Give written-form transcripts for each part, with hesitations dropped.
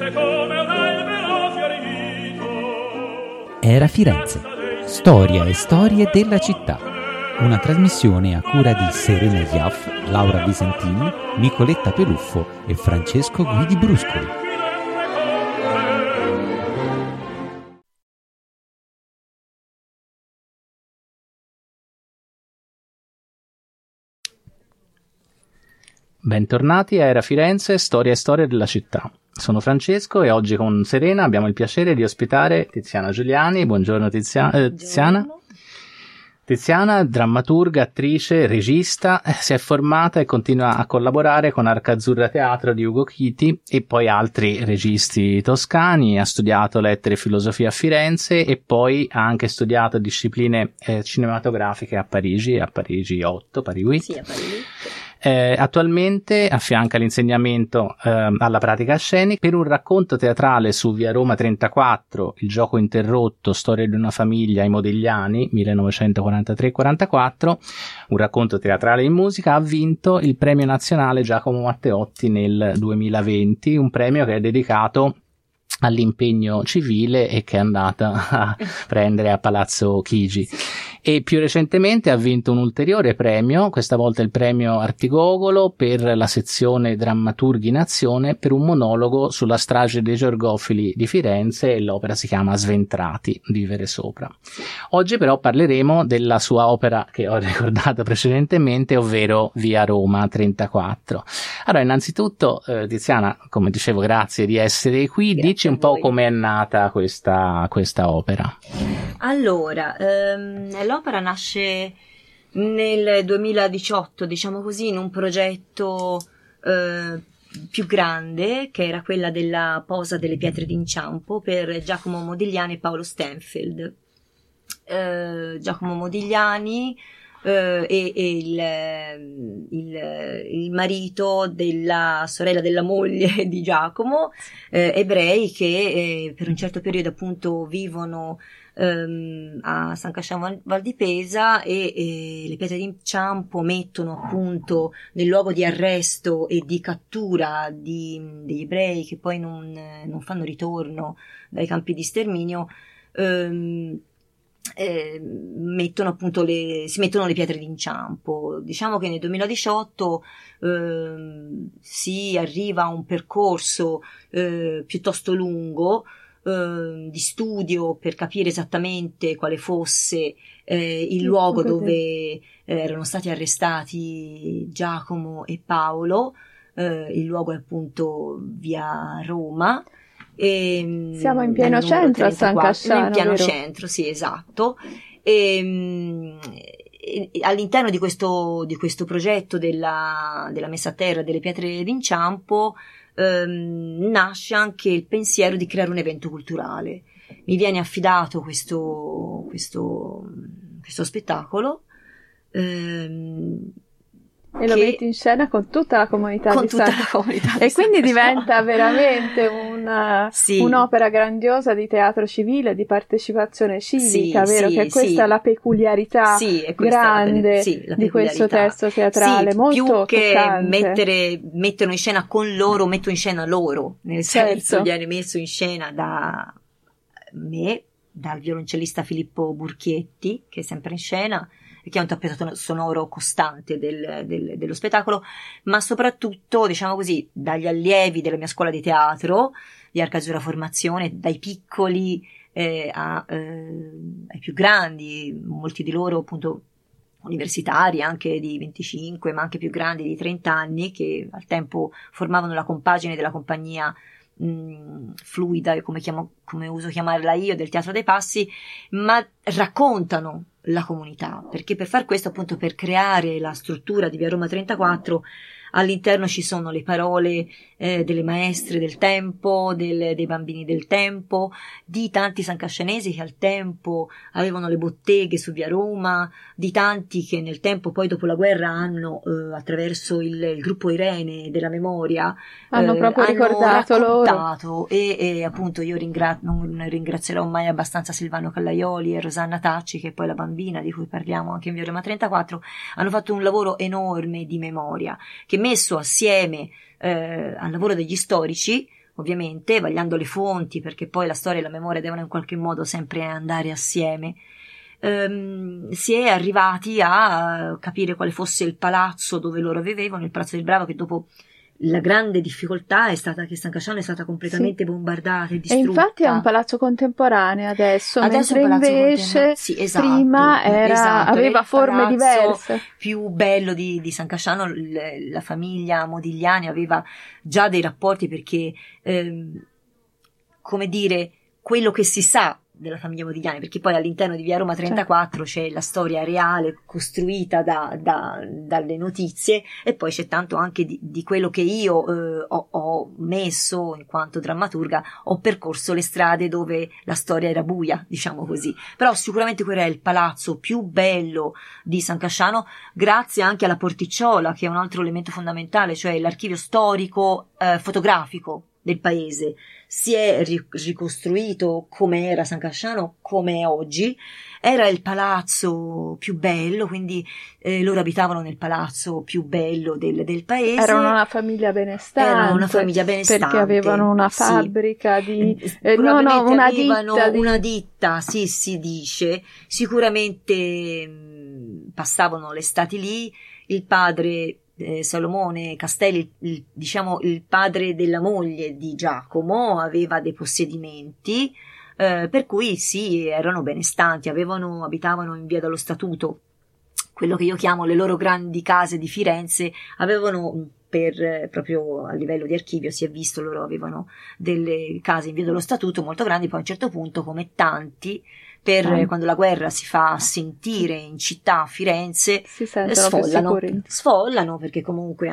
Era Firenze, storia e storie della città. Una trasmissione a cura di Serena Iaff, Laura Visentini, Nicoletta Peluffo e Francesco Guidi Bruscoli. Bentornati a Era Firenze, storia e storie della città. Sono Francesco e oggi con Serena abbiamo il piacere di ospitare Tiziana Giuliani. Buongiorno Tiziana. Tiziana, drammaturga, attrice, regista, si è formata e continua a collaborare con Arca Azzurra Teatro di Ugo Chiti e poi altri registi toscani. Ha studiato lettere e filosofia a Firenze e poi ha anche studiato discipline cinematografiche a Parigi 8, Paris 8. Sì, a Parigi. Attualmente affianca l'insegnamento alla pratica scenica per un racconto teatrale su Via Roma 34, Il gioco interrotto, storia di una famiglia ai Modigliani 1943-44, un racconto teatrale in musica. Ha vinto il premio nazionale Giacomo Matteotti nel 2020, un premio che è dedicato all'impegno civile e che è andata a prendere a Palazzo Chigi. E più recentemente ha vinto un ulteriore premio, questa volta il premio Artigogolo per la sezione Drammaturghi in Azione per un monologo sulla strage dei Georgofili di Firenze, e l'opera si chiama Sventrati, vivere sopra. Oggi però parleremo della sua opera che ho ricordato precedentemente, ovvero Via Roma 34. Allora, innanzitutto Tiziana, come dicevo, grazie di essere qui. Grazie, dici un po' come è nata questa opera. Allora, l'opera nasce nel 2018, diciamo così, in un progetto più grande, che era quella della posa delle pietre d'inciampo per Giacomo Modigliani e Paolo Stenfeld. Giacomo Modigliani e il marito della sorella della moglie di Giacomo, ebrei che per un certo periodo appunto vivono a San Casciano Val di Pesa e le pietre d'inciampo mettono appunto nel luogo di arresto e di cattura degli ebrei che poi non fanno ritorno dai campi di sterminio. Si mettono le pietre d'inciampo. Diciamo che nel 2018 si arriva a un percorso piuttosto lungo di studio per capire esattamente quale fosse il luogo dove erano stati arrestati Giacomo e Paolo. Il luogo è appunto via Roma. Siamo in pieno centro a San Casciano, in pieno vero? Centro, sì, esatto. E all'interno di questo progetto della messa a terra delle pietre d'inciampo nasce anche il pensiero di creare un evento culturale. Mi viene affidato questo spettacolo e lo metti in scena con tutta la comunità con di tutta San... la comunità e di quindi San Casciano. diventa veramente Sì. un'opera grandiosa di teatro civile, di partecipazione civica, Sì, vero? sì, Che questa è la peculiarità sì, è questa grande la di questo peculiarità. testo teatrale, sì, molto più che toccante. metterlo in scena con loro, metto in scena loro, nel Certo. senso viene messo in scena da me, dal violoncellista Filippo Burchietti, che è sempre in scena, che è un tappeto sonoro costante dello spettacolo, ma soprattutto, diciamo così, dagli allievi della mia scuola di teatro, di Arca Azzurra Formazione, dai piccoli ai più grandi, molti di loro appunto universitari, anche di 25, ma anche più grandi di 30 anni, che al tempo formavano la compagine della compagnia fluida, come uso chiamarla io, del Teatro dei Passi, ma raccontano la comunità, perché per far questo, appunto, per creare la struttura di Via Roma 34, all'interno ci sono le parole delle maestre del tempo, dei bambini del tempo, di tanti sancascenesi che al tempo avevano le botteghe su Via Roma, di tanti che nel tempo, poi dopo la guerra, hanno attraverso il gruppo Irene della memoria Hanno proprio ricordato raccontato loro. E appunto io non ringrazierò mai abbastanza Silvano Callaioli e Rosanna Tacci, che è poi la bambina di cui parliamo anche in Via Roma 34, hanno fatto un lavoro enorme di memoria, che messo assieme al lavoro degli storici ovviamente, vagliando le fonti, perché poi la storia e la memoria devono in qualche modo sempre andare assieme, si è arrivati a capire quale fosse il palazzo dove loro vivevano, il Palazzo del Bravo, che dopo la grande difficoltà è stata che San Casciano è stata completamente bombardata e distrutta. E infatti è un palazzo contemporaneo adesso mentre è un palazzo invece sì, esatto, prima aveva forme diverse. Più bello di San Casciano, la famiglia Modigliani aveva già dei rapporti, perché come dire, quello che si sa della famiglia Modigliani, perché poi all'interno di Via Roma 34 c'è la storia reale costruita dalle notizie, e poi c'è tanto anche di quello che io ho messo in quanto drammaturga, ho percorso le strade dove la storia era buia, diciamo così. Però sicuramente quello è il palazzo più bello di San Casciano, grazie anche alla porticciola, che è un altro elemento fondamentale, cioè l'archivio storico fotografico del paese. Si è ricostruito come era San Casciano, come è oggi. Era il palazzo più bello, quindi loro abitavano nel palazzo più bello del paese. Erano una famiglia benestante. Erano una famiglia benestante. Perché avevano una fabbrica di... una ditta, sì, si dice. Sicuramente passavano le estati lì. Il padre... Salomone Castelli, il padre della moglie di Giacomo, aveva dei possedimenti, per cui sì, erano benestanti, abitavano in via dello Statuto, quello che io chiamo le loro grandi case di Firenze. Avevano, proprio a livello di archivio si è visto, loro avevano delle case in via dello Statuto molto grandi. Poi a un certo punto, come tanti, quando la guerra si fa sentire in città, a Firenze, sfollano, perché comunque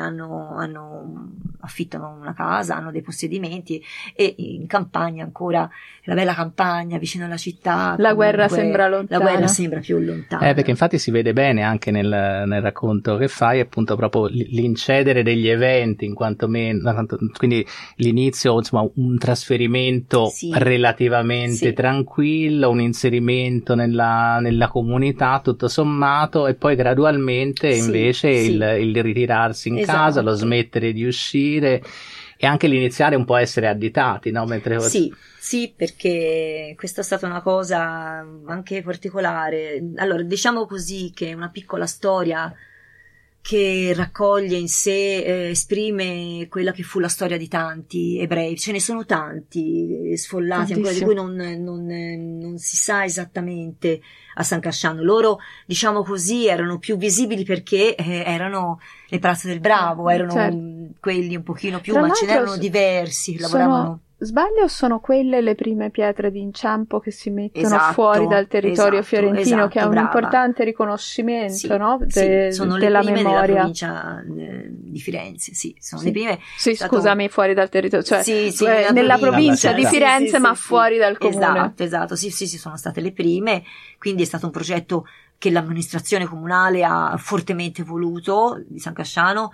affittano una casa, hanno dei possedimenti, e in campagna, ancora la bella campagna vicino alla città, la guerra sembra lontana. La guerra sembra più lontana, perché infatti si vede bene anche nel racconto che fai, appunto, proprio l'incedere degli eventi, in quanto meno, quindi l'inizio, insomma, un trasferimento relativamente tranquillo, un inserimento nella comunità tutto sommato, e poi gradualmente invece il ritirarsi in casa, lo smettere di uscire, e anche l'iniziare un po' a essere additati, no? Sì, perché questa è stata una cosa anche particolare. Allora, diciamo così, che è una piccola storia che raccoglie in sé, esprime quella che fu la storia di tanti ebrei. Ce ne sono tanti sfollati ancora, di cui non si sa esattamente a San Casciano. Loro, diciamo così, erano più visibili perché erano nel Palazzo del Bravo, erano quelli un pochino più, ma ce n'erano diversi, lavoravano. Sbaglio, o sono quelle le prime pietre d'inciampo che si mettono fuori dal territorio fiorentino, che è un importante riconoscimento, no? Sono della le prime memoria della provincia di Firenze, sono le prime. Scusami, fuori dal territorio, cioè nella provincia di Firenze, ma fuori dal comune. Esatto, sì, sono state le prime, quindi è stato un progetto che l'amministrazione comunale ha fortemente voluto, di San Casciano.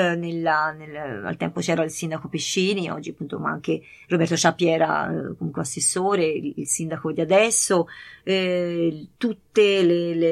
Al tempo c'era il sindaco Pescini, oggi appunto, ma anche Roberto Ciappi era comunque assessore, il sindaco di adesso, tutte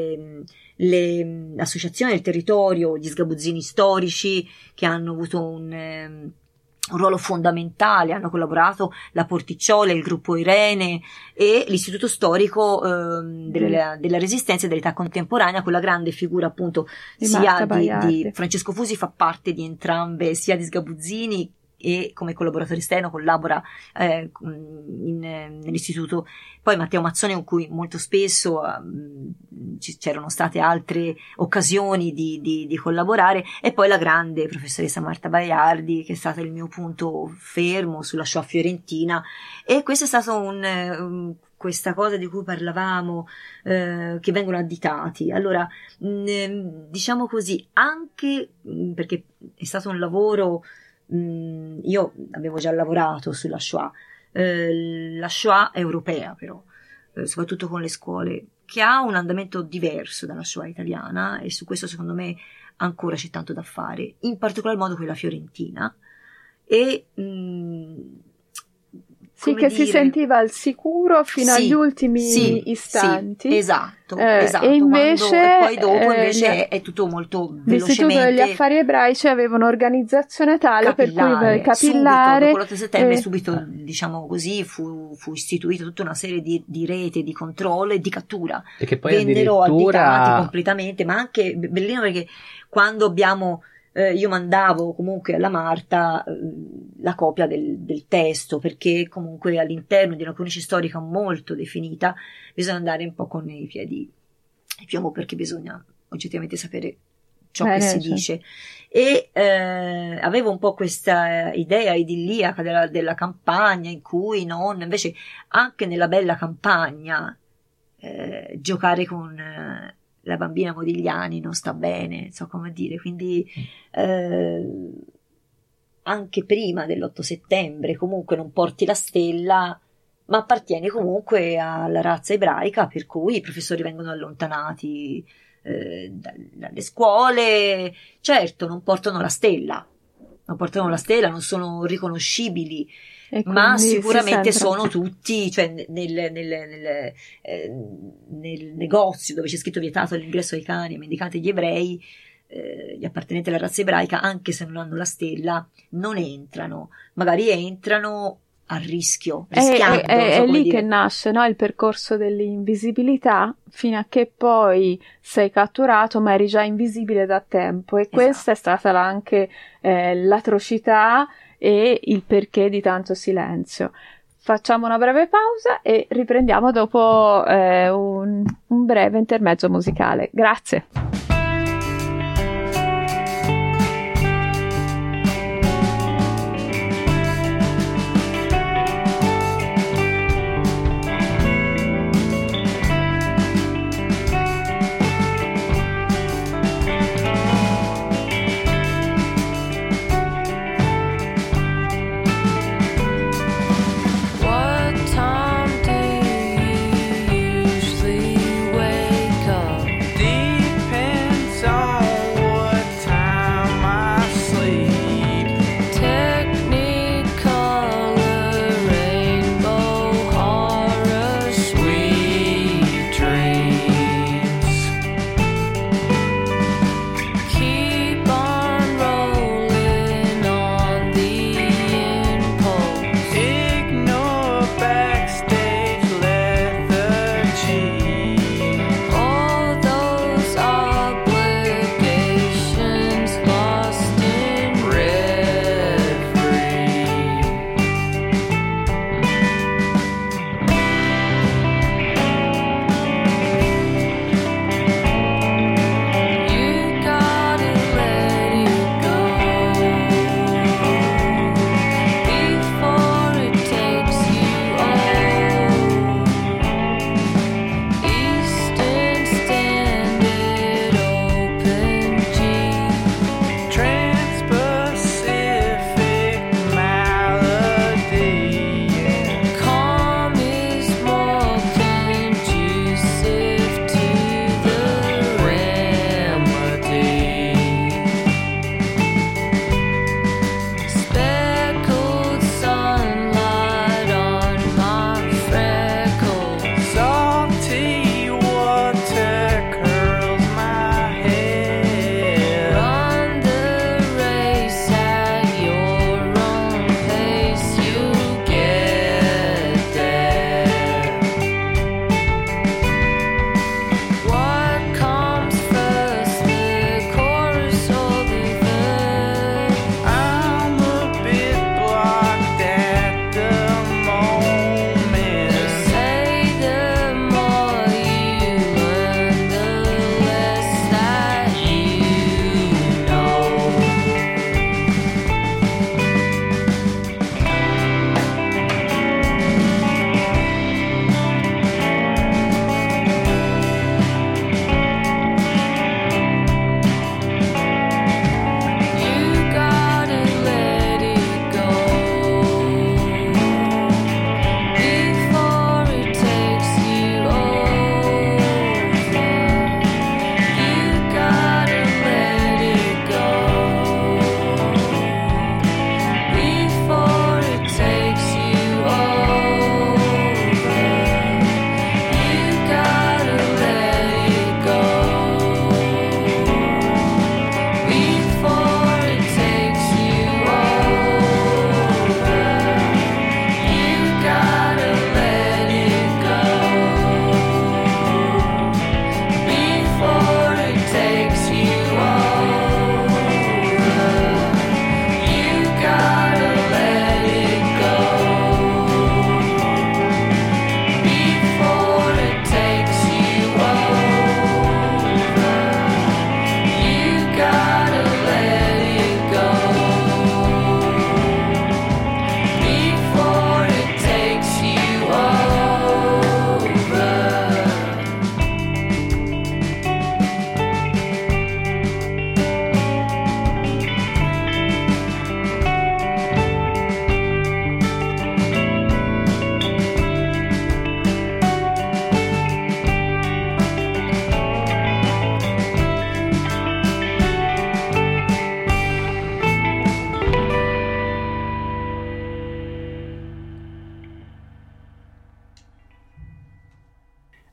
le associazioni del territorio, gli sgabuzzini storici, che hanno avuto un ruolo fondamentale, hanno collaborato, la Porticciola, il gruppo Irene e l'Istituto Storico della Resistenza e dell'Età Contemporanea, con la grande figura appunto sia di Francesco Fusi, fa parte di entrambe, sia di Sgabuzzini, e come collaboratore esterno collabora nell'istituto. Poi Matteo Mazzone, con cui molto spesso c'erano state altre occasioni di collaborare, e poi la grande professoressa Marta Baiardi, che è stata il mio punto fermo sulla Shoah fiorentina. E questo è stato questa cosa di cui parlavamo, che vengono additati. Allora, diciamo così, anche perché è stato un lavoro, io avevo già lavorato sulla Shoah, la Shoah europea, però soprattutto con le scuole, che ha un andamento diverso dalla Shoah italiana, e su questo secondo me ancora c'è tanto da fare, in particolar modo quella fiorentina, e Sì, che si sentiva al sicuro fino agli ultimi istanti. Sì, esatto. E invece, poi dopo invece è tutto molto velocemente. L'Istituto degli Affari Ebraici aveva un'organizzazione tale per cui capillare. Subito, dopo l'8 settembre, subito, diciamo così, fu istituita tutta una serie di rete di controllo e di cattura. E che poi vennero additati completamente, ma anche bellino perché quando io mandavo comunque alla Marta la copia del testo, perché comunque all'interno di una cornice storica molto definita bisogna andare un po' con i piedi di piombo, perché bisogna oggettivamente sapere ciò che si dice. E avevo un po' questa idea idilliaca della campagna, in cui invece anche nella bella campagna giocare con la bambina Modigliani non sta bene, so come dire, quindi anche prima dell'8 settembre comunque non porti la stella, ma appartieni comunque alla razza ebraica, per cui i professori vengono allontanati dalle scuole. Certo, non portano la stella, non sono riconoscibili, ma sicuramente sono tutti, cioè nel negozio dove c'è scritto vietato l'ingresso ai cani e mendicanti agli ebrei, gli appartenenti alla razza ebraica, anche se non hanno la stella, non entrano, magari entrano a rischiando. È lì che nasce, no, il percorso dell'invisibilità, fino a che poi sei catturato ma eri già invisibile da tempo, e questa è stata anche l'atrocità e il perché di tanto silenzio. Facciamo una breve pausa e riprendiamo dopo un breve intermezzo musicale. Grazie. Depends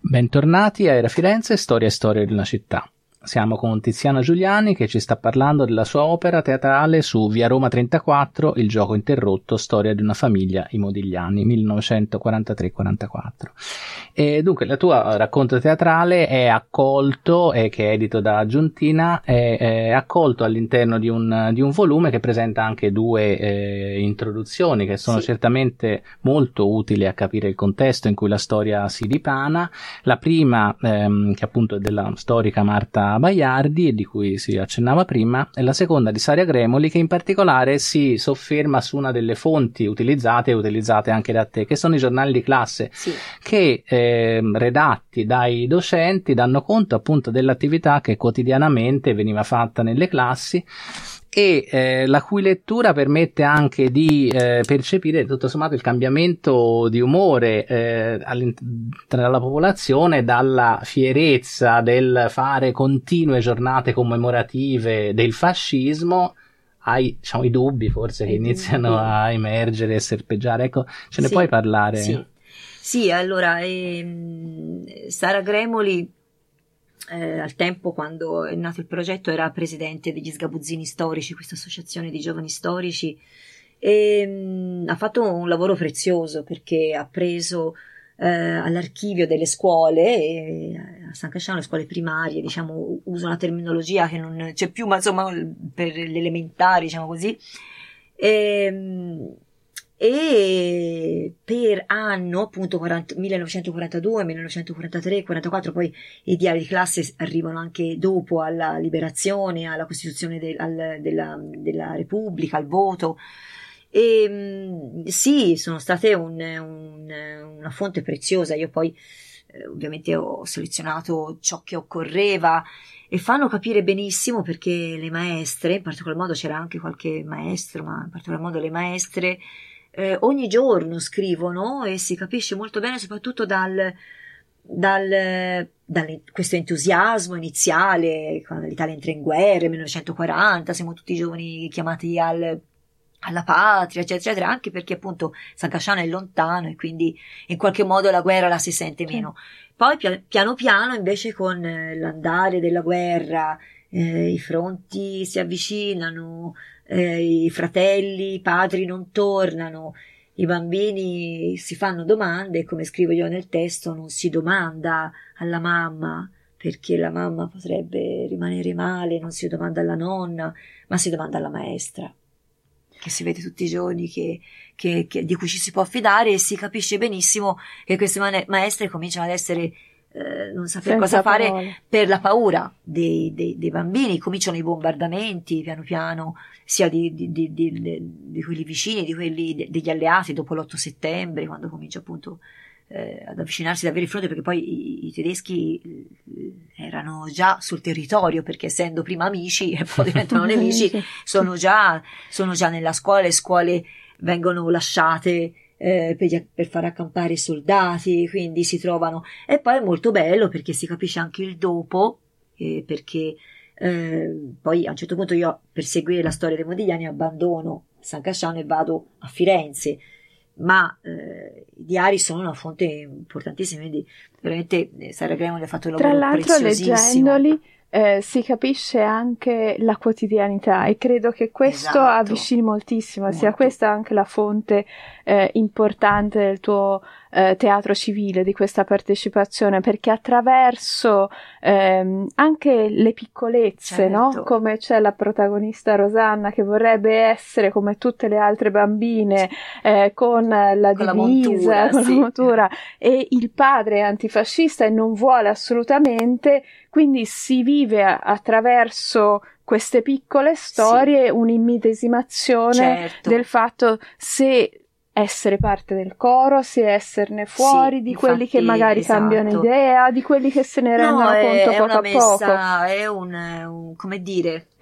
Bentornati a Era Firenze, storia e storia di una città. Siamo con Tiziana Giuliani che ci sta parlando della sua opera teatrale su Via Roma 34, Il gioco interrotto, storia di una famiglia, i Modigliani, 1943-44. E dunque il tuo racconto teatrale è accolto, che è edito da Aggiuntina, è accolto all'interno di un volume che presenta anche due introduzioni che sono certamente molto utili a capire il contesto in cui la storia si dipana. La prima, che appunto è della storica Marta Baiardi e di cui si accennava prima, e la seconda di Sara Gremoli, che in particolare si sofferma su una delle fonti utilizzate anche da te, che sono i giornali di classe, che redatti dai docenti danno conto appunto dell'attività che quotidianamente veniva fatta nelle classi e la cui lettura permette anche di percepire tutto sommato il cambiamento di umore tra la popolazione, dalla fierezza del fare continue giornate commemorative del fascismo ai, diciamo, i dubbi forse che iniziano a emergere e serpeggiare. Ecco, ce ne puoi parlare? Sì, allora Sara Gremoli al tempo, quando è nato il progetto, era presidente degli Sgabuzzini Storici, questa associazione di giovani storici, e ha fatto un lavoro prezioso, perché ha preso all'archivio delle scuole, a San Casciano, le scuole primarie, diciamo, uso una terminologia che non c'è più, ma insomma per le elementari, diciamo così, e per anno, appunto 1942, 1943, 44, poi i diari di classe arrivano anche dopo alla liberazione, alla Costituzione della Repubblica, al voto, e sì, sono state una fonte preziosa. Io poi ovviamente ho selezionato ciò che occorreva, e fanno capire benissimo, perché le maestre, in particolar modo c'era anche qualche maestro, ma in particolar modo le maestre, ogni giorno scrivono, e si capisce molto bene, soprattutto da questo entusiasmo iniziale, quando l'Italia entra in guerra, 1940, siamo tutti giovani chiamati alla patria, eccetera, eccetera, anche perché appunto San Casciano è lontano e quindi in qualche modo la guerra la si sente meno. Poi piano piano invece, con l'andare della guerra, i fronti si avvicinano, i fratelli, i padri non tornano, i bambini si fanno domande, e come scrivo io nel testo, non si domanda alla mamma perché la mamma potrebbe rimanere male, non si domanda alla nonna, ma si domanda alla maestra, che si vede tutti i giorni, di cui ci si può affidare, e si capisce benissimo che queste maestre cominciano ad essere non sapere cosa fare per la paura dei bambini. Cominciano i bombardamenti piano piano, sia di quelli vicini, di quelli degli alleati dopo l'8 settembre, quando comincia appunto ad avvicinarsi davvero il fronte, perché poi i tedeschi erano già sul territorio, perché essendo prima amici e poi diventano nemici, sono già nella scuola. Le scuole vengono lasciate per far accampare i soldati, quindi si trovano, e poi è molto bello perché si capisce anche il dopo, perché poi a un certo punto io, per seguire la storia dei Modigliani, abbandono San Casciano e vado a Firenze, ma i diari sono una fonte importantissima, quindi veramente Sara Gremoli ha fatto un lavoro preziosissimo. Tra l'altro, leggendoli si capisce anche la quotidianità, e credo che questo avvicini moltissimo, sia questa anche la fonte importante del tuo teatro civile, di questa partecipazione, perché attraverso anche le piccolezze, no? Come c'è la protagonista Rosanna che vorrebbe essere come tutte le altre bambine, con la divisa, con la montura, e il padre è antifascista e non vuole assolutamente, quindi si vive attraverso queste piccole storie un'immedesimazione del fatto se essere parte del coro, se esserne fuori, di infatti, quelli che magari cambiano idea, di quelli che se ne rendono conto poco a poco. È come dire,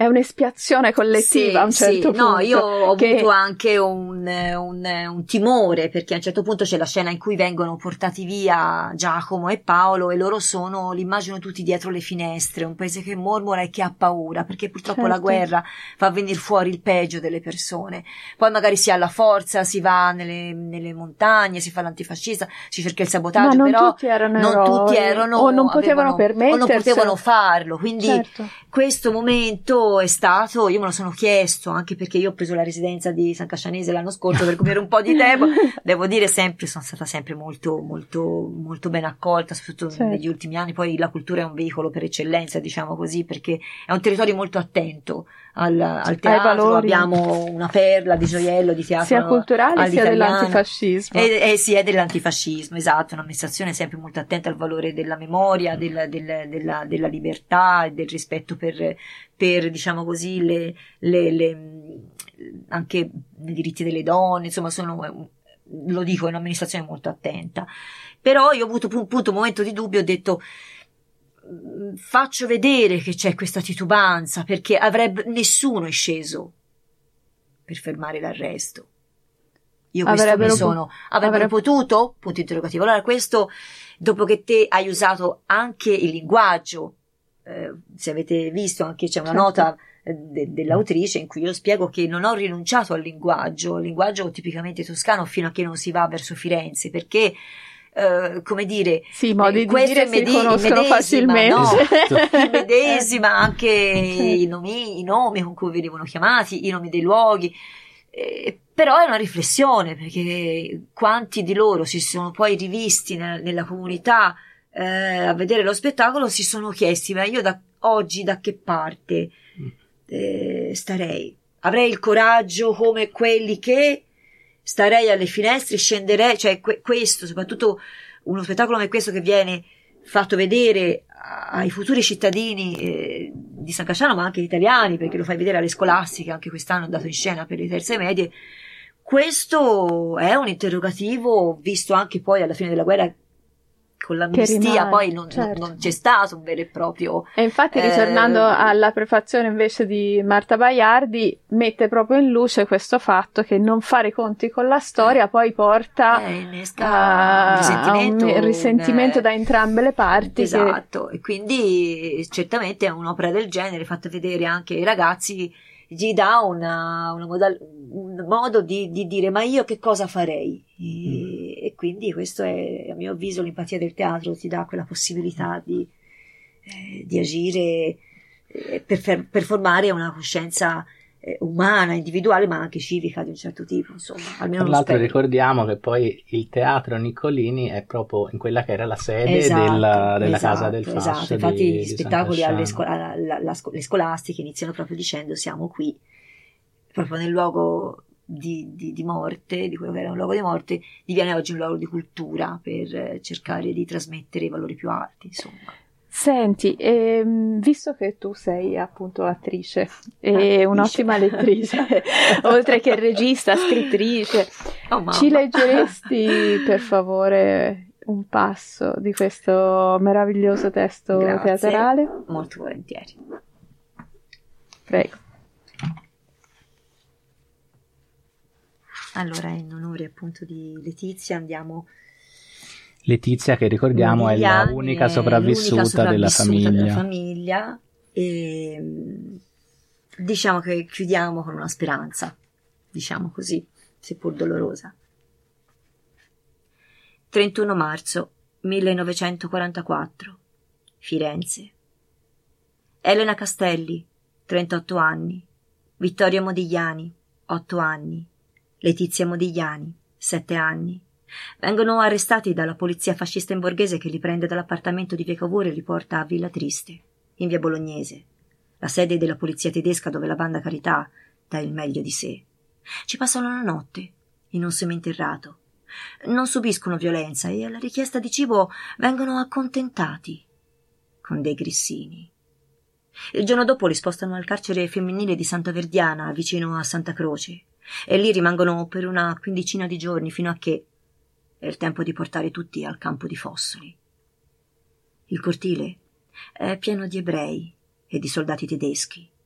è un'espiazione collettiva a un certo punto. No, io ho avuto anche un timore, perché a un certo punto c'è la scena in cui vengono portati via Giacomo e Paolo e loro li immagino tutti dietro le finestre, un paese che mormora e che ha paura, perché purtroppo la guerra fa venire fuori il peggio delle persone. Poi magari si ha la forza, si va nelle montagne, si fa l'antifascista, si cerca il sabotaggio, ma però non tutti erano o non potevano permetterselo, o non potevano farlo, quindi questo momento è stato, io me lo sono chiesto, anche perché io ho preso la residenza di San Cascianese l'anno scorso per coprire un po' di tempo, devo dire sono stata sempre molto molto molto ben accolta, soprattutto negli ultimi anni. Poi la cultura è un veicolo per eccellenza, diciamo così, perché è un territorio molto attento al teatro, abbiamo una perla di gioiello di teatro sia culturale sia dell'antifascismo, sì, è dell'antifascismo, esatto, un'amministrazione sempre molto attenta al valore della memoria, della libertà e del rispetto per diciamo così anche i diritti delle donne, insomma lo dico, è un'amministrazione molto attenta. Però io ho avuto appunto un momento di dubbio, ho detto faccio vedere che c'è questa titubanza, perché nessuno è sceso per fermare l'arresto. Io avrebbero potuto? Punto interrogativo. Allora questo, dopo che te hai usato anche il linguaggio, se avete visto anche c'è una nota dell'autrice in cui io spiego che non ho rinunciato al linguaggio tipicamente toscano fino a che non si va verso Firenze, perché come dire, i modi di dire si riconoscono facilmente, medesima anche i nomi con cui venivano chiamati, i nomi dei luoghi, però è una riflessione, perché quanti di loro si sono poi rivisti nella comunità a vedere lo spettacolo, si sono chiesti: ma io oggi da che parte starei? Avrei il coraggio come quelli che starei alle finestre, scenderei, cioè questo, soprattutto uno spettacolo come questo che viene fatto vedere ai futuri cittadini di San Casciano, ma anche italiani, perché lo fai vedere alle scolastiche, anche quest'anno è andato in scena per le terze medie. Questo è un interrogativo, visto anche poi alla fine della guerra con l'amnistia, poi non c'è stato un vero e proprio. E infatti, ritornando alla prefazione invece di Marta Baiardi, mette proprio in luce questo fatto che non fare i conti con la storia poi porta a un risentimento da entrambe le parti. Esatto, e quindi certamente un'opera del genere fatta vedere anche ai ragazzi gli dà un modo di dire: ma io che cosa farei? E quindi questo è, a mio avviso, l'empatia del teatro ti dà quella possibilità di agire per formare una coscienza umana, individuale, ma anche civica di un certo tipo, insomma. Almeno tra l'altro ricordiamo che poi il teatro Niccolini è proprio in quella che era la sede della Casa del Fascio. Esatto, infatti gli spettacoli le scolastiche iniziano proprio dicendo: siamo qui, proprio nel luogo di morte, di quello che era un luogo di morte, diviene oggi un luogo di cultura per cercare di trasmettere i valori più alti, insomma. Senti, visto che tu sei appunto attrice e un'ottima lettrice, oltre che regista, scrittrice, ci leggeresti per favore un passo di questo meraviglioso testo teatrale? Molto volentieri. Prego. Allora, in onore appunto di Letizia, andiamo. Letizia, che ricordiamo è l'unica sopravvissuta della famiglia. E diciamo che chiudiamo con una speranza, diciamo così, seppur dolorosa. 31 marzo 1944, Firenze. Elena Castelli, 38 anni, Vittorio Modigliani, 8 anni, Letizia Modigliani, 7 anni. Vengono arrestati dalla polizia fascista in borghese, che li prende dall'appartamento di via Cavour e li porta a Villa Triste, in via Bolognese, la sede della polizia tedesca dove la banda Carità dà il meglio di sé. Ci passano la notte in un seminterrato. Non subiscono violenza e alla richiesta di cibo vengono accontentati con dei grissini. Il giorno dopo li spostano al carcere femminile di Santa Verdiana, vicino a Santa Croce, e lì rimangono per una quindicina di giorni, fino a che è il tempo di portare tutti al campo di Fossoli. Il cortile è pieno di ebrei e di soldati tedeschi.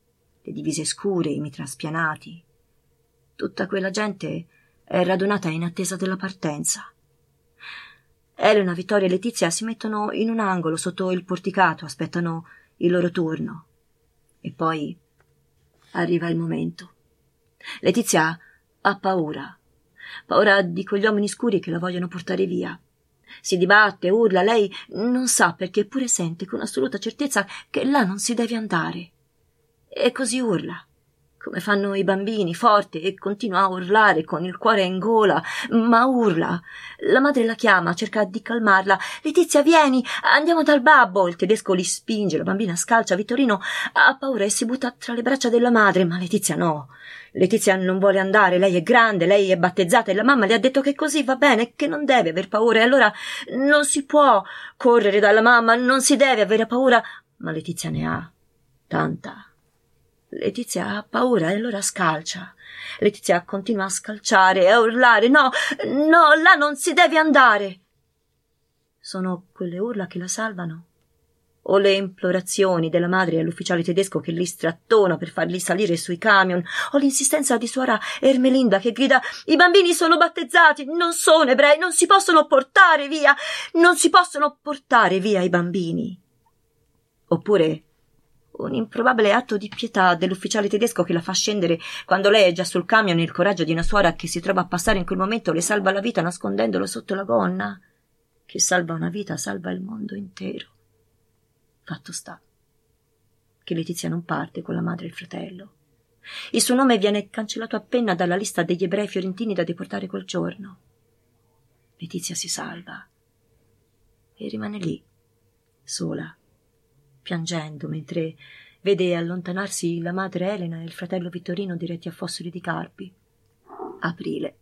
le divise scure, i mitra spianati. Tutta quella gente è radunata in attesa della partenza. Elena, Vittoria e Letizia si mettono in un angolo sotto il porticato, aspettano il loro turno. E poi arriva il momento. Letizia ha paura di quegli uomini scuri che la vogliono portare via. Si dibatte, urla, lei non sa perché, eppure sente con assoluta certezza che là non si deve andare. E così urla, come fanno i bambini, forte, e continua a urlare con il cuore in gola, ma urla. La madre la chiama, cerca di calmarla. Letizia, vieni, andiamo dal babbo. Il tedesco li spinge, la bambina scalcia, Vittorino ha paura e si butta tra le braccia della madre, ma Letizia no. Letizia non vuole andare, lei è grande, lei è battezzata e la mamma le ha detto che così va bene, che non deve aver paura, e allora non si può correre dalla mamma, non si deve avere paura, ma Letizia ne ha tanta. Letizia ha paura e allora scalcia. Letizia continua a scalciare e a urlare, no, là non si deve andare. Sono quelle urla che la salvano? O le implorazioni della madre all'ufficiale tedesco che li strattona per farli salire sui camion, o l'insistenza di suora Ermelinda che grida: i bambini sono battezzati, non sono ebrei, non si possono portare via i bambini. Oppure un improbabile atto di pietà dell'ufficiale tedesco che la fa scendere quando lei è già sul camion, il coraggio di una suora che si trova a passare in quel momento le salva la vita nascondendolo sotto la gonna. Che salva una vita salva il mondo intero. Fatto sta che Letizia non parte con la madre e il fratello. Il suo nome viene cancellato appena dalla lista degli ebrei fiorentini da deportare quel giorno. Letizia si salva e rimane lì, sola, piangendo, mentre vede allontanarsi la madre Elena e il fratello Vittorino diretti a Fossoli di Carpi. Aprile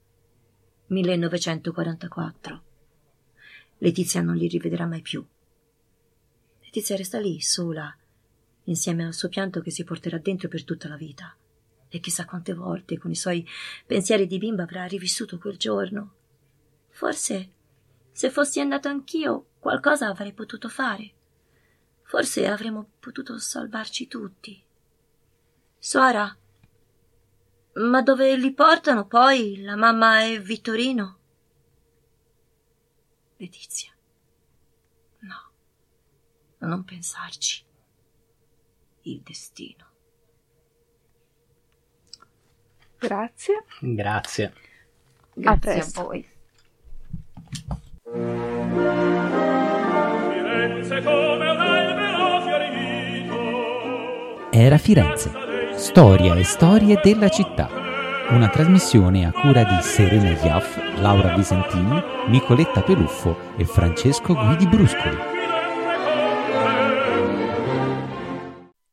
1944. Letizia non li rivedrà mai più. Letizia resta lì, sola, insieme al suo pianto che si porterà dentro per tutta la vita. E chissà quante volte, con i suoi pensieri di bimba, avrà rivissuto quel giorno. Forse, se fossi andata anch'io, qualcosa avrei potuto fare. Forse avremmo potuto salvarci tutti. Suora, ma dove li portano poi la mamma e Vittorino? Letizia. No, non pensarci. Il destino. Grazie. Grazie. Grazie a voi. Era Firenze. Storia e storie della città. Una trasmissione a cura di Serena Jaff, Laura Visentin, Nicoletta Peluffo e Francesco Guidi Bruscoli.